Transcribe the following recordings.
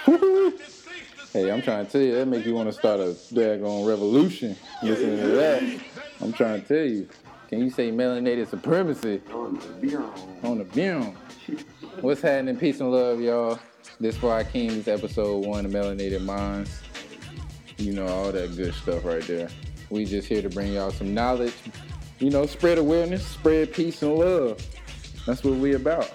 Hey, I'm trying to tell you, that make you want to start a daggone revolution. Listening to that, I'm trying to tell you. Can you say melanated supremacy on the beam? What's happening? Peace and love, y'all. This for our Kings, episode 1 of Melanated Minds. You know, all that good stuff right there. We just here to bring y'all some knowledge. You know, spread awareness, spread peace and love. That's what we about.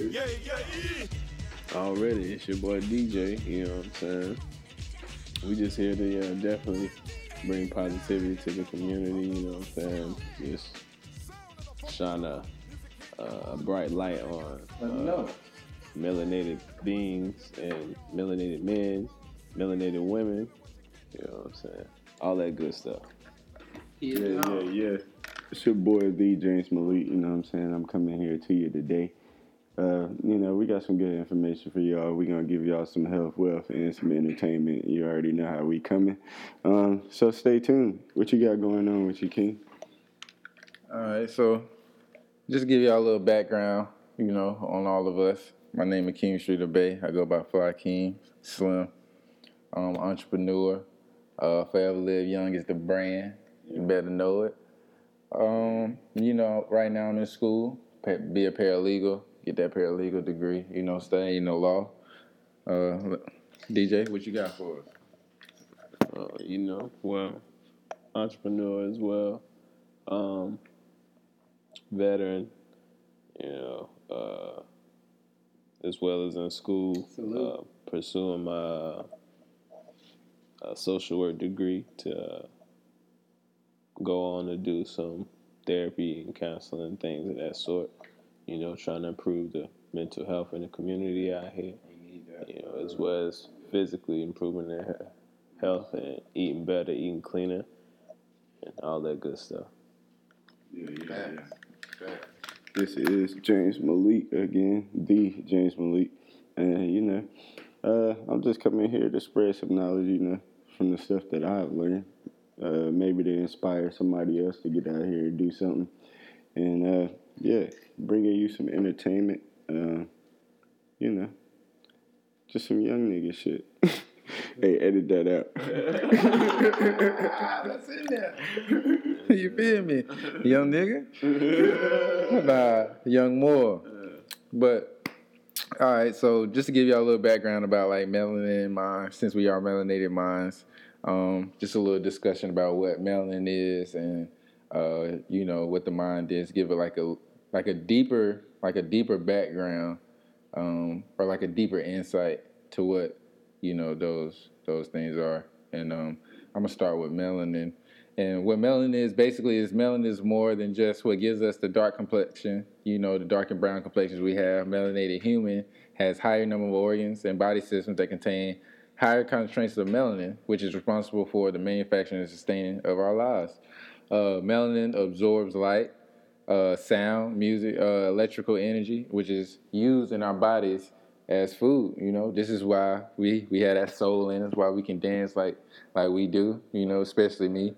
Already, it's your boy DJ, you know what I'm saying? We just here to definitely bring positivity to the community, you know what I'm saying? Just shine a bright light on melanated beings and melanated men, melanated women, you know what I'm saying? All that good stuff. Yeah. It's your boy, the James Malik, you know what I'm saying? I'm coming here to you today. We got some good information for y'all. We're going to give y'all some health, wealth, and some entertainment. You already know how we coming. So stay tuned. What you got going on with you, King? All right, so just give y'all a little background, you know, on all of us. My name is King Streeter Bay. I go by Fly King, Slim, entrepreneur. Forever Live Young is the brand. You better know it. Right now I'm in school, be a paralegal, get that paralegal degree, you know, studying the law. DJ, what you got for us? Entrepreneur as well, veteran, as well as in school, pursuing my social work degree to go on to do some therapy and counseling, things of that sort. You know, trying to improve the mental health in the community out here. You know, as well as physically improving their health and eating better, eating cleaner, and all that good stuff. Yeah. This is James Malik again, the James Malik. And, I'm just coming here to spread some knowledge, from the stuff that I've learned. Maybe to inspire somebody else to get out here and do something. And, bringing you some entertainment, just some young nigga shit. Hey, edit that out. That's in there. You feel me? Young nigga? Nah, young more. But, all right, so just to give y'all a little background about, like, melanin minds, since we are melanated minds, just a little discussion about what melanin is and, what the mind is, give it like a deeper background, or like a deeper insight to what, those things are. And I'm gonna start with melanin. And what melanin is basically is melanin is more than just what gives us the dark complexion, the dark and brown complexions we have. Melanated human has higher number of organs and body systems that contain higher concentrations of melanin, which is responsible for the manufacturing and sustaining of our lives. Melanin absorbs light, sound, music, electrical energy, which is used in our bodies as food. This is why we have that soul in us, why we can dance like we do, especially me.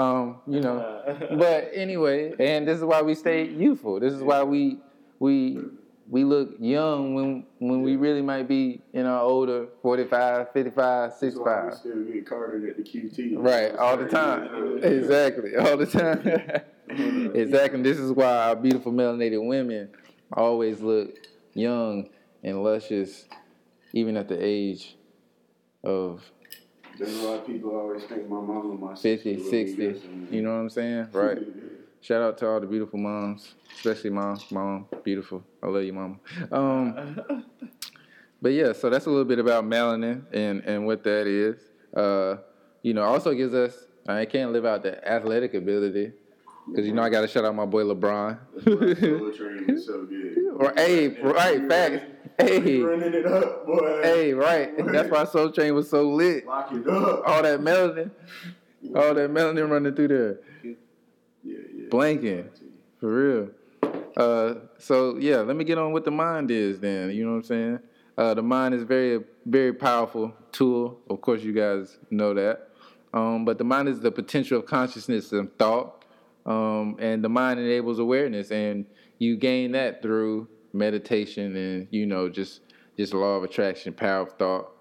But anyway, and this is why we stay youthful. This is why we look young when we really might be older, 45, 55, 65. We still get carded at the QT. Right, all the time. Exactly, all the time. Exactly. This is why our beautiful melanated women always look young and luscious, even at the age of That's why people always think my mama, my 50, 60. You know what I'm saying? Right. Shout out to all the beautiful moms, especially mom, beautiful. I love you, mama. But yeah, so that's a little bit about melanin and what that is. Also gives us, I can't live out the athletic ability. Because, I got to shout out my boy LeBron. Soul Train is so good. Hey, right, facts. Hey. Running it up, boy. Hey, right. That's why Soul Train was so lit. Lock it up. All that melanin running through there. Yeah. Blanking. For real. Let me get on what the mind is then. You know what I'm saying? The mind is very, very powerful tool. Of course, you guys know that. But the mind is the potential of consciousness and thought. And the mind enables awareness, and you gain that through meditation and just law of attraction, power of thought,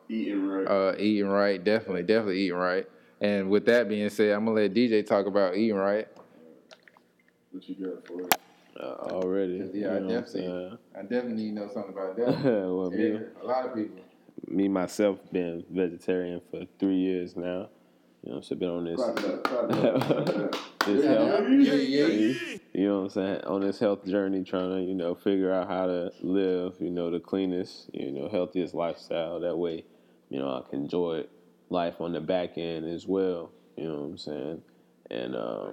Eating right. Eating right, definitely eating right. And with that being said, I'm gonna let DJ talk about eating right. What you got for us? Already. Yeah, I definitely need to know something about that. Well, a lot of people. Me myself been vegetarian for 3 years now. So been on this this health. You know what I'm saying? On this health journey, trying to figure out how to live, the cleanest, healthiest lifestyle. That way, I can enjoy life on the back end as well. You know what I'm saying? And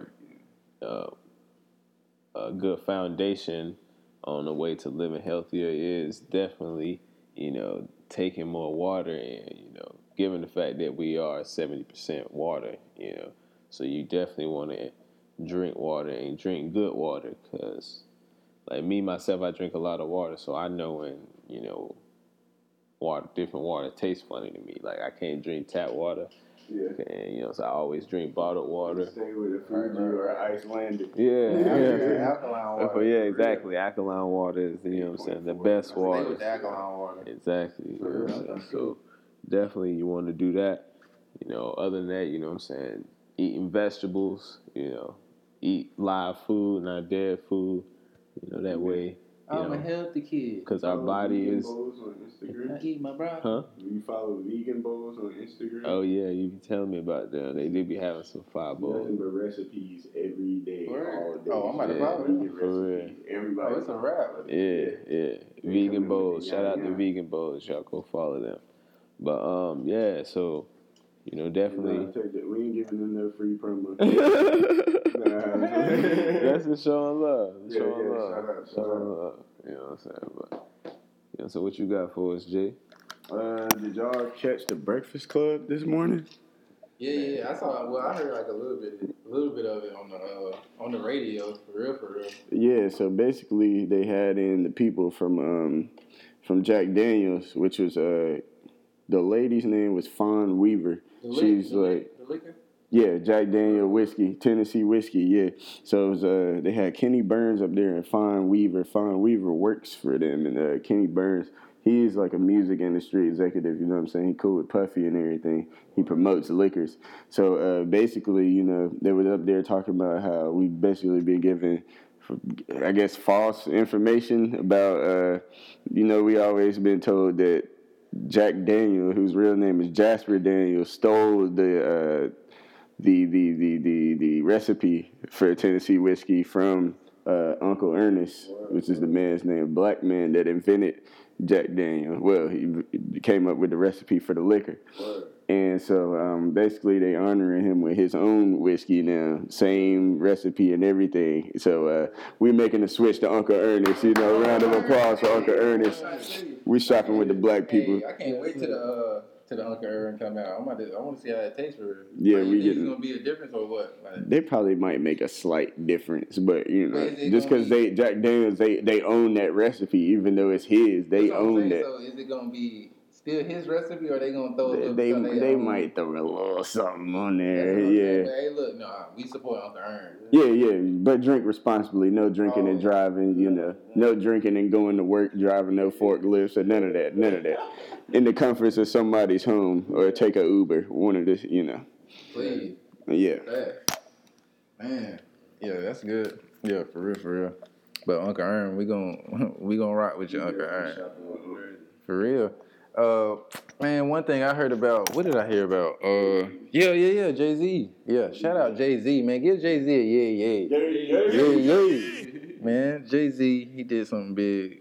a good foundation on the way to living healthier is definitely, taking more water in, given the fact that we are 70% water, so you definitely want to drink water and drink good water, because like me, myself, I drink a lot of water, so I know when, different water tastes funny to me. Like I can't drink tap water. Yeah. And, so I always drink bottled water. Stay with a Fuji or Icelandic. Yeah. Alkaline water. Yeah, exactly. Alkaline water is, what I'm saying, the best water. Stay with the alkaline water. Exactly. You know what I'm saying? So definitely you want to do that. Other than that, what I'm saying, eating vegetables, eat live food, not dead food, that way. I'm a healthy kid. Because our body is. I eat my broccoli. Huh? You follow vegan bowls on Instagram? Oh, yeah, you be telling me about them. They do be having some fire bowls. Nothing but recipes every day, all day. Oh, I'm about to follow them. For real. Everybody. It's a wrap. Yeah. Vegan bowls. Shout out to Vegan bowls. Y'all go follow them. But, yeah, so, definitely. We ain't giving them no free promo. That's just showing love. Showing love. Shout out. You know what I'm saying? But, so what you got for us, Jay? Did y'all catch the Breakfast Club this morning? Yeah. I saw. Well, I heard like a little bit of it on the radio. For real. Yeah. So basically, they had in the people from Jack Daniels, which was the lady's name was Fawn Weaver. She's like. The liquor? Yeah, Jack Daniel whiskey, Tennessee whiskey, yeah. So it was, they had Kenny Burns up there and Fawn Weaver. Fawn Weaver works for them, and Kenny Burns, he is like a music industry executive, you know what I'm saying? He cool with Puffy and everything. He promotes liquors. So basically, they were up there talking about how we basically been given, I guess, false information about, we always been told that Jack Daniel, whose real name is Jasper Daniel, stole the recipe for Tennessee whiskey from Uncle Ernest, which is the man's name, black man that invented Jack Daniel. Well, he came up with the recipe for the liquor. And so basically they honoring him with his own whiskey now, same recipe and everything. So we making a switch to Uncle Ernest, round of applause for Uncle Ernest. We shopping with the black people. Hey, I can't wait to the Uncle Ernest come out. I want to see how it tastes for real. Yeah, we getting. It's gonna be a difference or what? Like, they probably might make a slight difference, but just because Jack Daniels they own that recipe, even though it's his, they own that. So is it gonna be still his recipe, or they gonna throw a they little might throw a little something on there, Hey, look, we support Uncle Ernest. Yeah, but drink responsibly. No drinking and driving. No drinking and going to work, driving no forklifts, or none of that. In the comforts of somebody's home, or take a Uber. One of this, Please. Yeah. Man, yeah, that's good. Yeah, for real. But Uncle Ernest, we gonna rock with you, Uncle Ernest. For real. Man, one thing I heard about. What did I hear about? Yeah, Jay-Z. Yeah, shout out Jay-Z, man. Give Jay-Z a yeah. Man, Jay-Z, he did something big.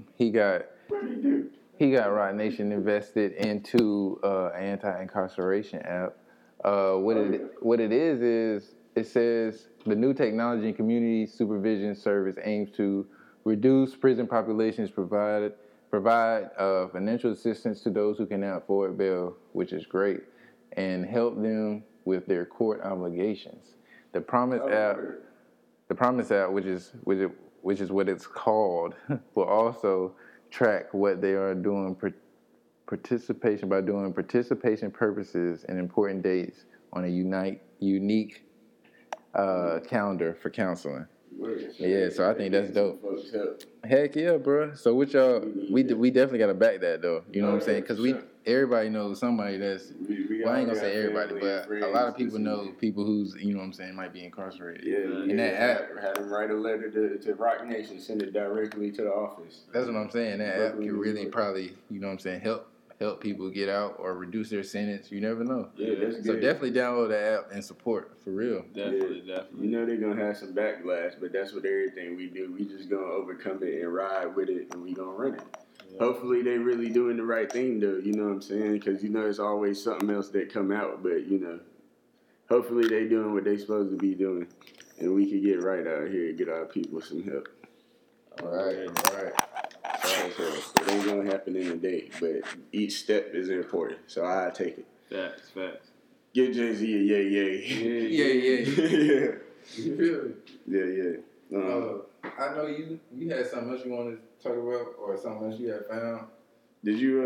He got Roc Nation invested into anti-incarceration app. What it is it says the new technology and community supervision service aims to reduce prison populations, provide financial assistance to those who cannot afford bail, which is great, and help them with their court obligations. The Promise app, which is what it's called, will also track what they are doing participation purposes and important dates on a unique calendar for counseling. Yeah, so I think that's dope. Folks help. Heck yeah, bro. So what y'all? We definitely gotta back that though. You know what I'm saying? Because everybody knows somebody that's. Well, I ain't gonna say everybody, but a lot of people know people who's, you know what I'm saying, might be incarcerated. Yeah, and that app, had them write a letter to Rock Nation, send it directly to the office. That's what I'm saying. That app can really probably, you know what I'm saying, help people get out or reduce their sentence. You never know. Yeah, that's good. So definitely download the app and support for real. Definitely. You know they're gonna have some backlash, but that's what everything we do. We just gonna overcome it and ride with it, and we gonna run it. Yeah. Hopefully they really doing the right thing though. You know what I'm saying? Because you know it's always something else that come out, but you know, hopefully they doing what they supposed to be doing, and we can get right out here and get our people some help. All right. So it ain't gonna happen in a day, but each step is important. So I take it. Facts. Give Jay-Z a yay. Yeah. You feel it? Yeah. I know you had something else you wanted to talk about, or something else you had found. Did you?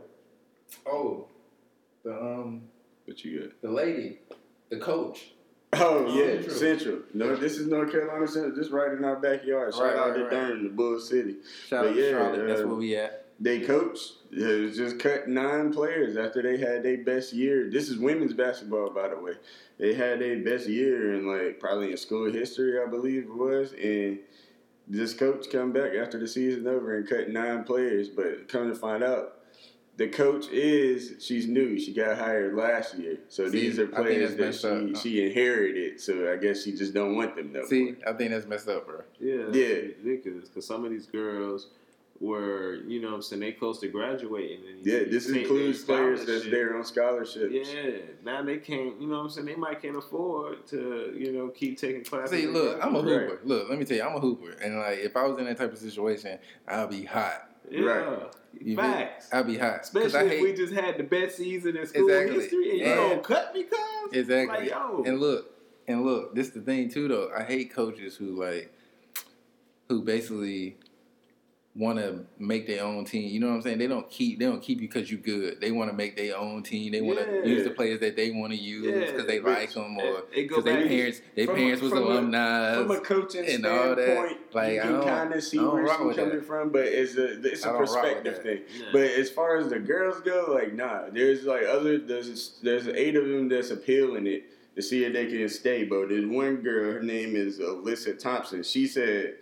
What you got? The lady, the coach. Oh yeah, Central. No, this is North Carolina Central, just right in our backyard. Shout out to Durham, the Bull City. Shout out to Charlotte. That's where we at. They coached. It just cut 9 players after they had their best year. This is women's basketball, by the way. They had their best year in probably in school history, I believe it was. And this coach come back after the season over and cut 9 players. But come to find out, the coach she's new. She got hired last year. So these are players that she inherited. So I guess she just don't want them no more. I think that's messed up, bro. Yeah. Ridiculous. Because some of these girls were, you know what I'm saying, they close to graduating. And this includes players that's there on scholarships. Yeah. Now they can't, you know what I'm saying, they might can't afford to, you know, keep taking classes. See, look, I'm a hooper. Right. Look, let me tell you, I'm a hooper. And, if I was in that type of situation, I'd be hot. Yeah. Right. Facts. I'd be hot. Especially if we just had the best season in school history and you don't cut me, cuz? Exactly. Like, yo. And look, this is the thing, too, though. I hate coaches who basically want to make their own team. You know what I'm saying? They don't keep you because you good. They want to make their own team. They want to use the players that they want to use because they like them or because their parents was alumni. From a coaching standpoint, you can kind of see where she's coming from, but it's a perspective thing. Yeah. But as far as the girls go, nah. There's there's 8 of them that's appealing it to see if they can stay. But there's one girl, her name is Alyssa Thompson. She said,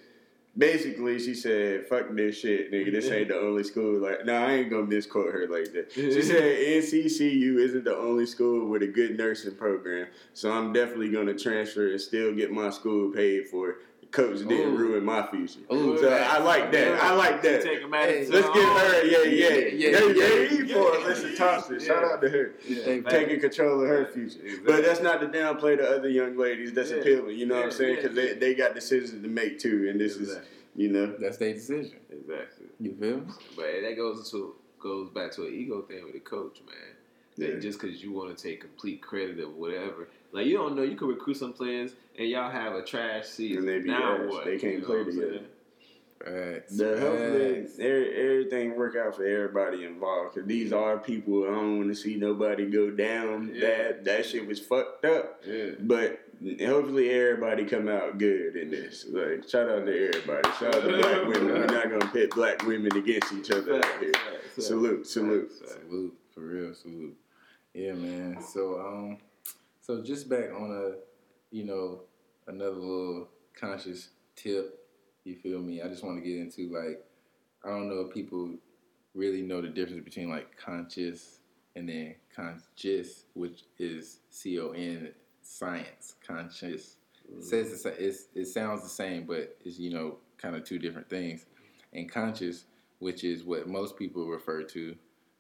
fuck this shit, nigga. This ain't the only school. I ain't gonna misquote her like that. She said, NCCU isn't the only school with a good nursing program. So I'm definitely gonna transfer and still get my school paid for. Coach didn't ruin my future. So I like that. Let's give her a for Alyssa Thompson. Shout out to her. Taking control of her future. Exactly. But that's not to downplay the other young ladies that's appealing. You know what I'm saying? Because they got decisions to make too. And this is, that's their decision. Exactly. You feel me? But that goes back to an ego thing with the coach, man. That just because you want to take complete credit of whatever. You don't know. You can recruit some players and y'all have a trash season. And what? They can't play together. Right. Hopefully everything work out for everybody involved. Because these are people. I don't want to see nobody go down. Yeah. That shit was fucked up. Yeah. But hopefully everybody come out good in this. Shout out to everybody. Shout out to black women. We're not going to pit black women against each other out here. Salute. Salute. For real. Salute. Yeah, man. So just back on another little conscious tip, you feel me? I just want to get into I don't know if people really know the difference between conscious and then conscious, which is CON, science, conscious. It sounds the same, but it's kind of 2 different things. And conscious, which is what most people refer to,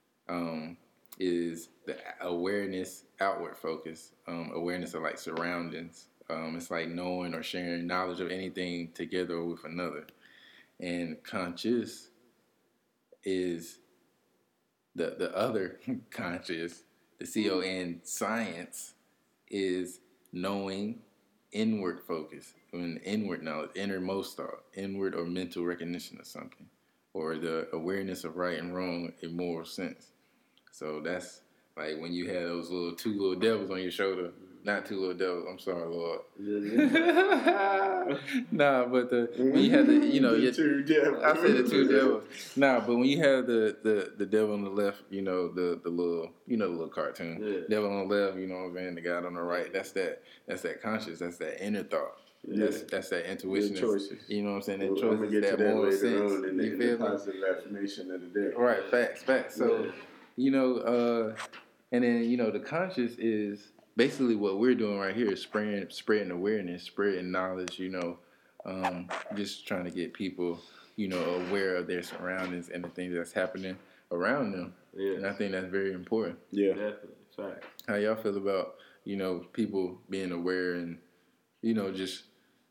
is the awareness, outward focus, awareness of surroundings. It's knowing or sharing knowledge of anything together or with another. And conscious is the other conscious, the CON, science, is knowing, inward focus, inward knowledge, innermost thought, inward or mental recognition of something, or the awareness of right and wrong in moral sense. So that's when you had those 2 little devils on your shoulder. Not 2 little devils. I'm sorry, Lord. Nah, but when you had the, you know, The two devils. I said the two devils. Nah, but when you have the devil on the left, you know, the little, you know, the little cartoon. Yeah. Devil on the left, you know what I'm saying? The God on the right. That's that conscious. That's that inner thought. Yeah. That's that intuition. Good choices. You know what I'm saying? That I'm choices, gonna get that to that moral later sense. on in You the feel me? positive affirmation of the day. Right, facts. So, you know, and then, you know, the conscious is basically what we're doing right here is spreading awareness, spreading knowledge, you know, just trying to get people, you know, aware of their surroundings and the things that's happening around them. Yeah. And I think that's very important. Yeah. Definitely. Fact. How y'all feel about, you know, people being aware and, you know, just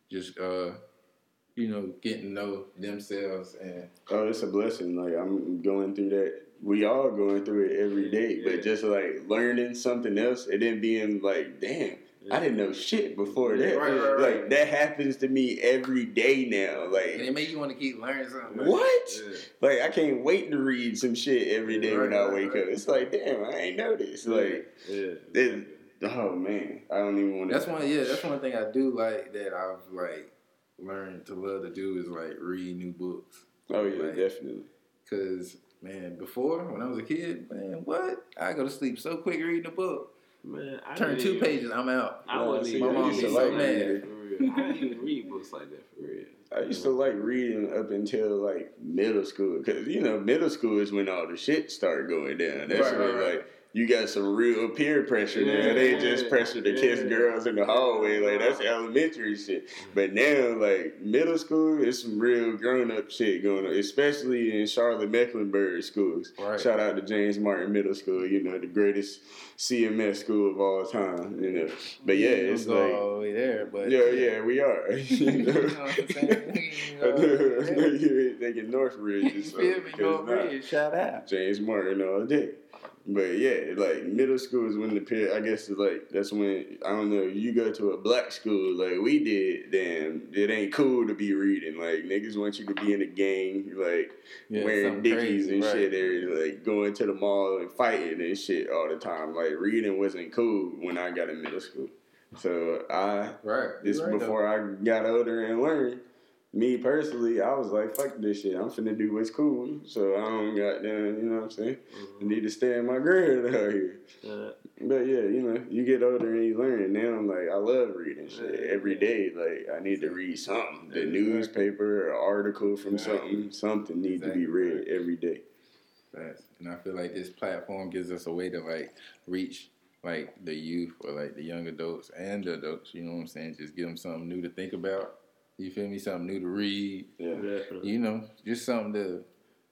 you know, getting to know themselves and Oh, it's a blessing. Like, I'm going through that. We all going through it every day, but just like learning something else and then being like, damn, I didn't know shit before that. Right. Like, that happens to me every day now. and Like, it make you want to keep learning something. what? Yeah. Like, I can't wait to read some shit every day when I wake up. It's like, damn, I ain't know this. Like, oh man, I don't even want to. That's one thing I do like that I've like learned to love to do is like read new books. Oh yeah, Like, definitely. Cause man, before when I was a kid, man, what? I go to sleep so quick reading a book. Man, I Turn didn't 2 even- pages, I'm out. I wouldn't see, even my mom used be to so like mad. reading. for real. I didn't even read books like that for real. I used to like reading up until like middle school, because you know middle school is when all the shit started going down. That's when like you got some real peer pressure now. They just pressure to kiss girls in the hallway, like that's elementary shit. But now like middle school is some real grown up shit going on, especially in Charlotte Mecklenburg schools. Right. Shout out to James Martin Middle School, you know, the greatest CMS school of all time, you know. But yeah, it's Don't like go all the way there, but yeah, we are. you know what I'm saying? You thinking Northridge or You something. feel me? because Northridge, shout out. James Martin all day. But yeah, like middle school is when the period, I guess, is like that's when, I don't know, you go to a black school like we did, then it ain't cool to be reading. Like niggas want you to be in a gang, like wearing something dickies crazy, and right. shit, or like going to the mall and fighting and shit all the time. Like reading wasn't cool when I got in middle school. So this before I got older and learned. Me personally, I was like, fuck this shit. I'm finna do what's cool. So I don't got them, you know what I'm saying? I need to stay in my grade out here. But yeah, you know, you get older and you learn. Now I'm like, I love reading shit every day. Like, I need to read something. The newspaper, or article from something needs to be read every day. Facts. And I feel like this platform gives us a way to like reach like the youth or like the young adults and the adults, you know what I'm saying? Just give them something new to think about. You feel me? Something new to read. Yeah. Definitely. You know, just something to,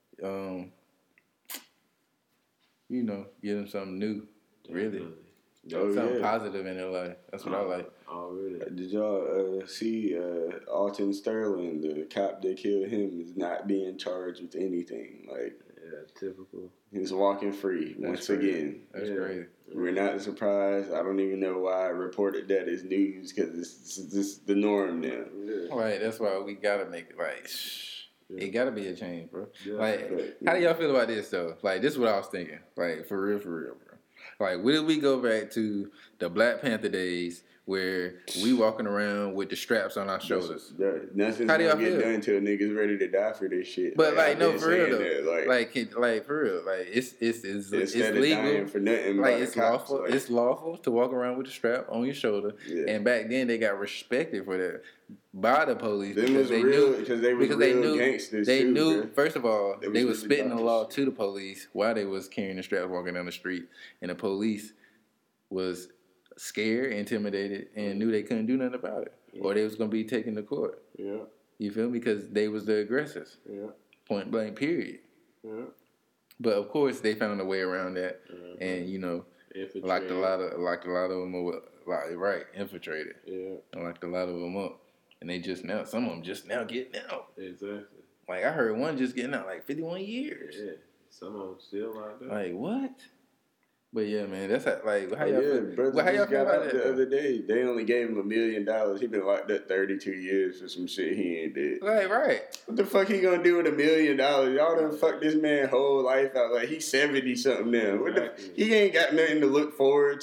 you know, give them something new. Really. Oh, Something yeah. positive in their life. That's what I like. Oh, really? Did y'all see Alton Sterling, the cop that killed him, is not being charged with anything? Like, Yeah, typical. he's walking free once again. That's crazy. We're not surprised. I don't even know why I reported that as news, because it's the norm now. Right, that's why we gotta make it like, it gotta be a change, bro. Yeah. Like, how do y'all feel about this though? Like, this is what I was thinking. Like, for real, bro. Like, will we go back to the Black Panther days where we walking around with the straps on our shoulders? Nothing's How do y'all gonna get feel? done until niggas ready to die for this shit. But like, I've no, been for real saying though. that, Like for real. Like, it's instead of legal. dying for nothing, Like, by it's the cops, lawful. like, It's lawful to walk around with a strap on your shoulder. Yeah. And back then, they got respected for that by the police Them because was they real, knew. because they was Because they real knew. gangsters They too, knew. bro. First of all, They was they was really spitting the about law this to the police while they was carrying the straps walking down the street, and the police was scared, intimidated, and knew they couldn't do nothing about it, or they was gonna be taken to court. Yeah, You feel me? Because they was the aggressors. yeah, Point blank. Period. yeah. But of course, they found a way around that, and you know, locked a lot of them up, infiltrated, and locked a lot of them up, and they just now, some of them just now getting out. Exactly. Like I heard one just getting out like 51 years. Yeah. Some of them still like that. Like what? But yeah, man, that's how, like how Oh, y'all yeah, feel? brother Well, how y'all just feel got about out that? the other day. They only gave him $1 million. He been locked up 32 years for some shit he ain't did. Like right. What the fuck he gonna do with $1 million? Y'all done fucked this man whole life out. Like he's 70 something now. What the? He ain't got nothing to look forward to.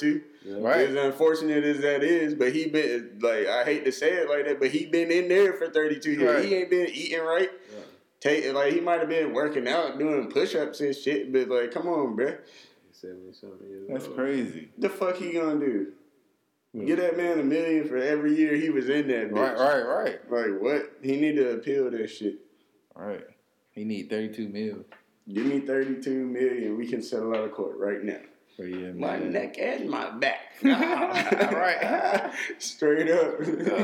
Right. As unfortunate as that is, but he been like, I hate to say it like that, but he been in there for 32 years. Right. He ain't been eating right. Like he might have been working out, doing push-ups and shit, but like, come on, bruh. 70-something years That's old. crazy. The fuck he gonna do? Get that man $1 million for every year he was in that bitch. Right. Like what? He need to appeal that shit. Right. He need 32 mil. Give me 32 million. We can settle out of court right now. Yeah, My man. neck and my back. Right. Straight up.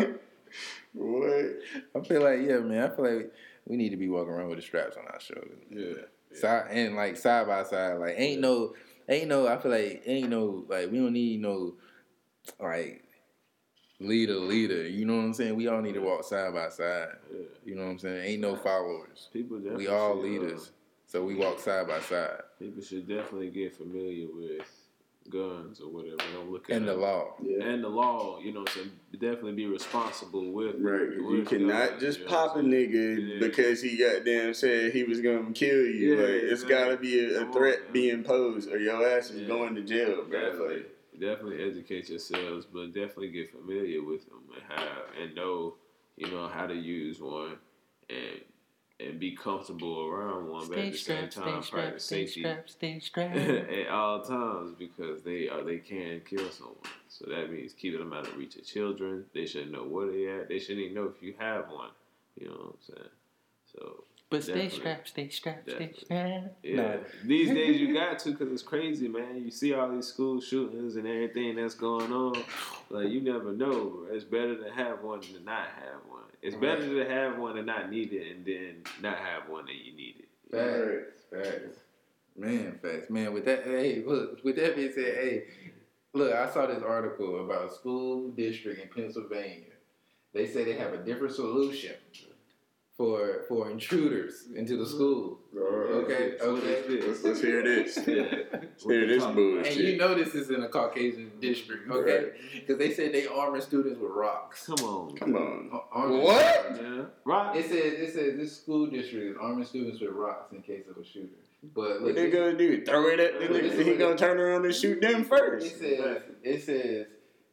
What? I feel like, man. I feel like we need to be walking around with the straps on our shoulders. Side and like side by side. Like ain't no. I feel like ain't no like we don't need no like leader. You know what I'm saying? We all need to walk side by side. Yeah. You know what I'm saying? Ain't no followers. People definitely We all should, leaders. So we walk side by side. People should definitely get familiar with guns or whatever. Don't look at And the law. Yeah. And the law, so definitely be responsible with. Right. You with cannot guns, just you know pop a what I'm saying? nigga Yeah. because he goddamn said he was gonna kill you. Yeah, Like it's gotta be a Come on, threat man. being posed or your ass is Yeah. going to jail, bro. Definitely, Like, definitely educate yourselves, but definitely get familiar with them and know, how to use one and be comfortable around one, but at the same time practice safety at all times because they can kill someone. So that means keeping them out of reach of children. They should know where they at. They shouldn't even know if you have one. You know what I'm saying? So. But stay definitely. strapped. Yeah, Nah. these days you got to because it's crazy, man. You see all these school shootings and everything that's going on. Like, you never know, bro. It's better to have one than not have one. It's better to have one and not need it and then not have one and you need it. Facts. Man, with that, with that being said, look, I saw this article about a school district in Pennsylvania. They say they have a different solution for intruders into the school. Okay. let's hear this. Yeah. Let's hear this bullshit. And you know this is in a Caucasian district, okay? Because they said they arming students with rocks. Come on. What? Yeah. Right. It says this school district is arming students with rocks in case of a shooter. But What they gonna do? Throw it at the nigga? He gonna turn around and shoot them first. It says,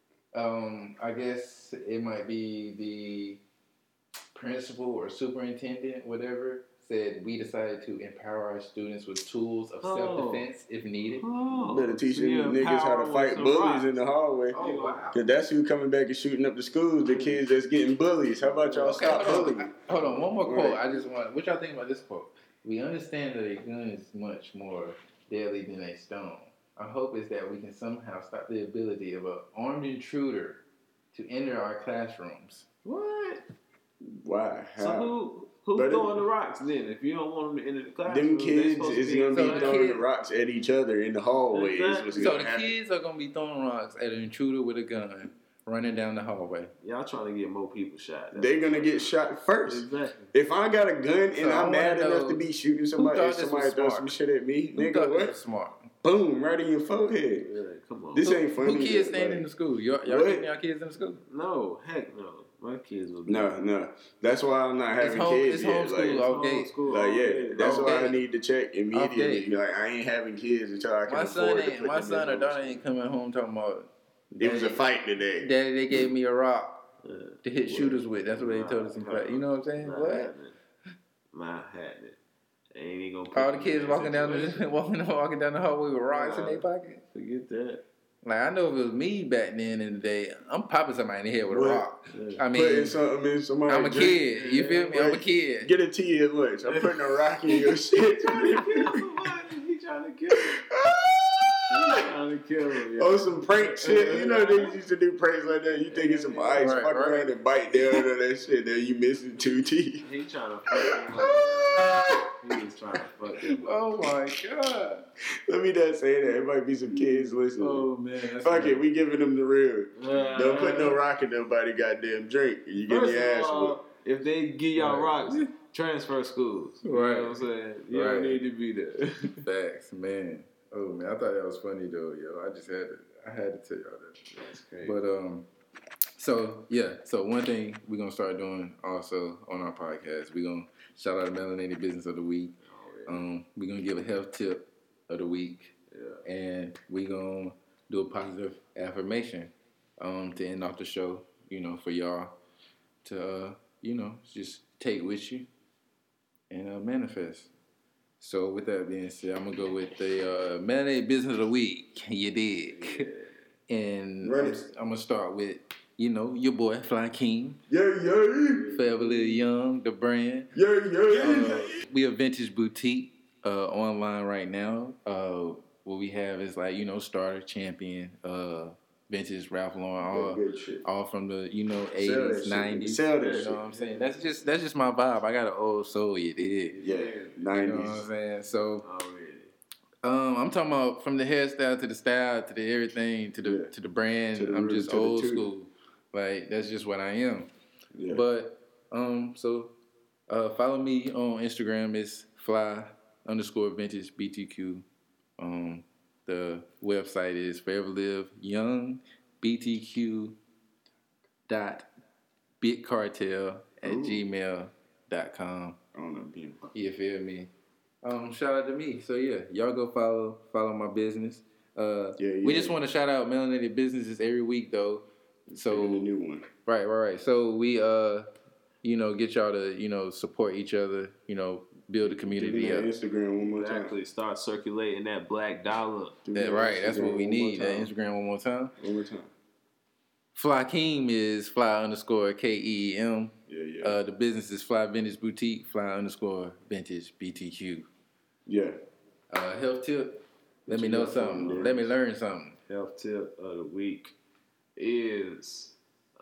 I guess it might be the principal or superintendent, whatever, said we decided to empower our students with tools of self-defense if needed. Better teach them niggas how to fight bullies in the hallway. Oh, wow. Cause that's who coming back and shooting up the schools, the kids that's getting bullies. How about y'all stop bullying? Hold on, one more quote. I just want, what y'all think about this quote? We understand that a gun is much more deadly than a stone. Our hope is that we can somehow stop the ability of an armed intruder to enter our classrooms. What? Why? How? So who's throwing the rocks then? If you don't want them to enter the classroom, Them kids is gonna be throwing kids- the rocks at each other in the hallway. Exactly. Is So what's the gonna happen. kids are going to be throwing rocks at an intruder with a gun running down the hallway. Y'all trying to get more people shot. That's They're gonna get shot first. Exactly. If I got a gun So and I I'm mad wanna enough know to be shooting somebody, thought if this somebody was throws smart? some shit at me, Who nigga, thought this what? was smart? Boom, right in your forehead. Yeah, come on. This ain't funny. Who kids but, staying like, in the school? Y'all What? getting y'all kids in the school? No, heck no. My kids will No. That's why I'm not having kids It's yet. homeschool Like, off gate. Like, yeah, that's Off why I gate. need to check immediately. gate. Like, I ain't having kids until I can My son afford to put my them son in or daughter homeschool. ain't coming home talking about. It was a fight today. Daddy, they gave me a rock Yeah. to hit shooters with. That's what they told us in class. You know what I'm saying? Not What? happening. Not happening. Ain't even gonna put All the me kids in that walking down situation. walking down the hallway with rocks in their pocket. Forget that. Like I know if it was me back then in the day, I'm popping somebody in the head with a What? rock. Yeah. I Putting mean, something in somebody's I'm a drink. kid. You feel me? I'm a Wait, kid. Get a tea at lunch. I'm putting a rock in your shit. He trying to kill somebody. He trying to kill him. He trying to kill him. Oh, some prank shit. You know they used to do pranks like that. You think it's some ice, Right, fuck right. around and bite down on that shit. Then you missing 2 teeth. He trying to fuck him up. He was trying to fuck him up. Oh my god. Let me not say that. It might be some kids listening. Oh man. That's Fuck it, we giving them the real. Yeah. Don't put no rock in nobody goddamn drink. You get First your of ass all, whooped. if they give y'all Right. rocks, transfer schools. You Right. know what I'm saying? You Right. don't need to be there. Facts, man. Oh man, I thought that was funny though, yo. I had to tell y'all that. That's crazy. But so one thing we're gonna start doing also on our podcast, we're gonna shout out the Melanated Business of the Week. Oh, yeah. We're gonna give a health tip of the week, Yeah. and we're gonna do a positive affirmation to end off the show, for y'all to, just take with you and manifest. So with that being said, I'm going to go with the Melanated Business of the Week. You dig? Yeah. And I'm going to start with, your boy, Fly King. Yeah. Forever Live Young, the brand. Yeah. We a vintage boutique online right now. What we have is starter, champion, vintage Ralph Lauren, all from the 80s, 90s. Sell that shit. What I'm saying? That's just my vibe. I got an old soul, you dig? Yeah, 90s. You know what I'm saying? So I'm talking about from the hairstyle to the style to the everything to the brand. I'm just old school. Like that's just what I am. Yeah. But follow me on Instagram. It's fly_vintage BTQ. The website is foreverliveyoung.bitcartel@gmail.com. You feel me? Shout out to me. So yeah, y'all go follow my business. We just want to shout out Melanated Businesses every week though. So the new one. Right. So we get y'all to support each other. Build a community up. Instagram one more time. Exactly. Start circulating that black dollar. That's what we need. That Instagram one more time. Fly Keem is fly_KEEM. Yeah. The business is Fly Vintage Boutique, fly_vintage BTQ. Yeah. Health tip. Let me know something. Let me learn something. Health tip of the week is,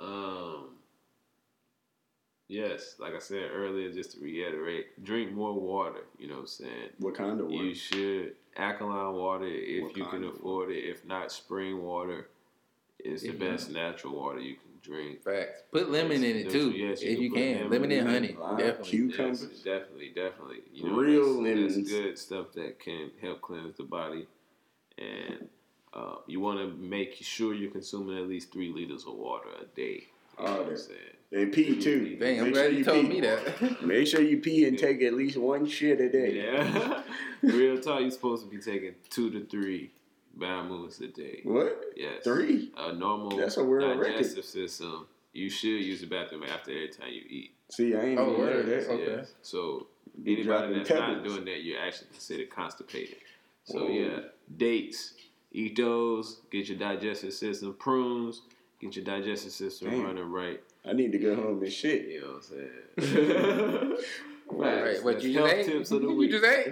yes, like I said earlier, just to reiterate, drink more water. You know what I'm saying? What kind of water? You should. Alkaline water if you can afford it. If not, spring water is the best natural water you can drink. Facts. Put lemon in it too, if you can. Lemon and honey. Definitely. Cucumbers. Yes, definitely. Real lemons. That's good stuff that can help cleanse the body. And you want to make sure you're consuming at least 3 liters of water a day. You know what I'm saying? And pee too. Dang, I'm glad you told me that. Make sure you pee and take at least 1 shit a day. Yeah. Real talk, you're supposed to be taking 2 to 3 bowel movements a day. What? Yes. 3? A normal digestive system. You should use the bathroom after every time you eat. See, I ain't even heard that. Okay. Yes. So anybody that's not doing that, you're actually considered constipated. So dates. Eat those. Get your digestive system. Prunes. Get your digestive system running right. I need to go home and shit. You know what I'm saying? Right. What you just ate? Tips of the week. You just ate?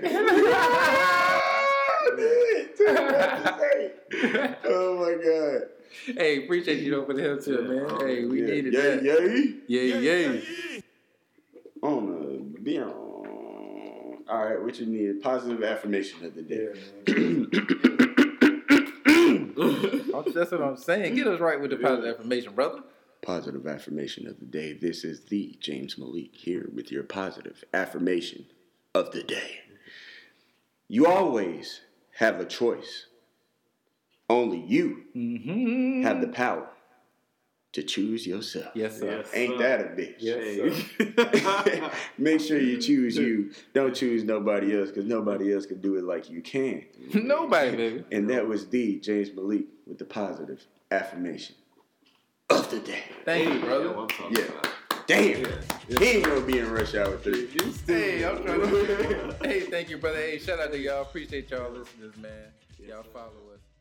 Oh my god. Hey, appreciate you for the help tip, man. Hey, we needed that. Yay. All right, what you need? Positive affirmation of the day. That's what I'm saying. Get us right with the positive affirmation, brother. Positive affirmation of the day. This is the James Malik here with your positive affirmation of the day. You always have a choice. Only you have the power to choose yourself. Yes, sir. Ain't that a bitch? Yes, sir. Make sure you choose you. Don't choose nobody else because nobody else can do it like you can. Nobody, baby. And that was the James Malik with the positive affirmation of the day. Thank you, brother. Damn. He ain't gonna be in Rush Hour 3. Hey, I'm trying to. Hey, thank you, brother. Hey, shout out to y'all. Appreciate y'all listeners, man. Y'all follow us.